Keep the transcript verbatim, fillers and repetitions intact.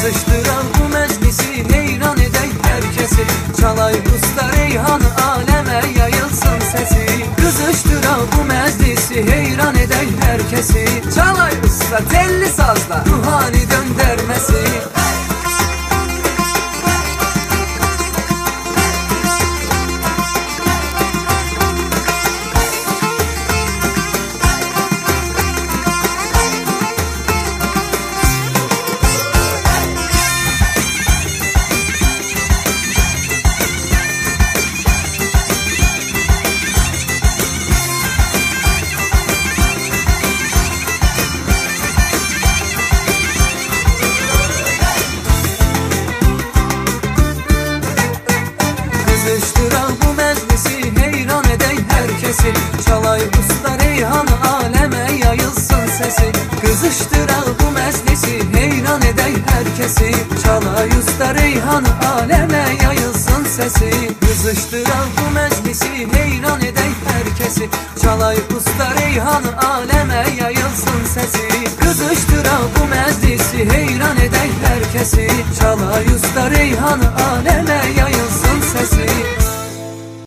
Kızıştıran bu meclisi heyran edey herkesi. Çalay usta Reyhan'ı aleme yayılsın sesi. Kızıştıran bu meclisi heyran edey herkesi. Çalay usta telli sazla ruhani döndermesi. Kızıştıran bu meclisi heyran edey herkesi. Çalay usta Reyhan'ı aleme yayılsın sesi. Kızıştıran bu meclisi heyran edey herkesi. Çalay usta Reyhan'ı aleme yayılsın sesi. Kızıştıran bu meclisi heyran edey herkesi. Çalay usta Reyhan'ı aleme yayılsın sesi. Kızıştıran bu meclisi heyran edey herkesi. Çalay usta Reyhan'ı aleme yayılsın